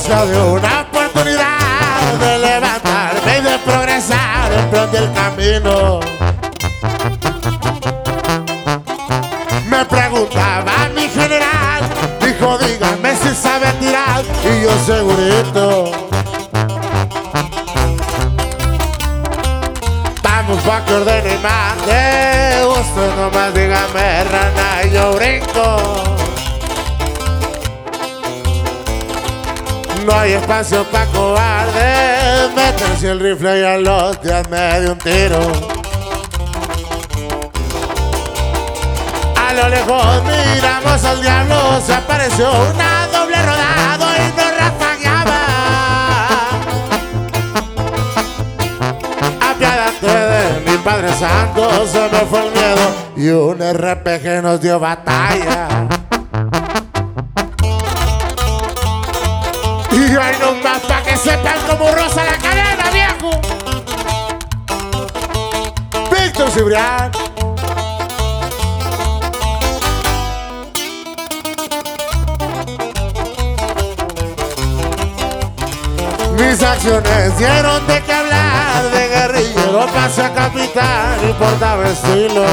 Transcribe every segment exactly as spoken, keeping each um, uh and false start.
busca de una oportunidad de levantarme y de progresar, emprendí el camino. Me preguntaba mi general, dijo dígame si sabe tirar, y yo segurito. Vamos pa' que ordene y mande, usted nomás dígame rana y yo brinco. No hay espacio pa' cobarde, métanse el rifle y a los días me dio un tiro. A lo lejos miramos al diablo, se apareció una doble rodado y nos rafagueaba. Apiádate de mi Padre Santo, se me fue el miedo y un R P G nos dio batalla. Y hay nomás pa' que sepan cómo rosa la cadena, viejo. Víctor Cibrián. Mis acciones dieron de qué hablar, de guerrillero pasé a capitán y portaba estilo.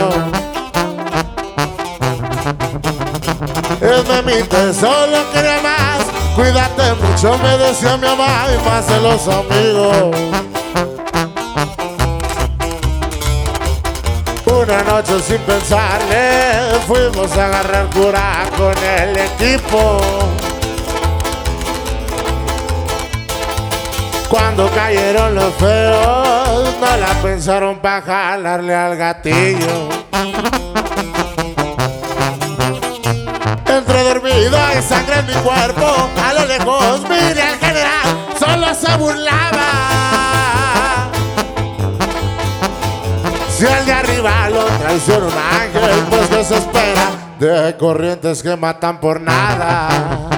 El memite solo quería más, cuídate mucho me decía mi mamá y más de los amigos. Una noche sin pensarle fuimos a agarrar cura con el equipo. Cuando cayeron los feos, no la pensaron pa' jalarle al gatillo. Entre dormido hay sangre en mi cuerpo, a lo lejos miré al general, solo se burlaba. Si el de arriba lo traiciona un ángel, pues que se espera de corrientes que matan por nada.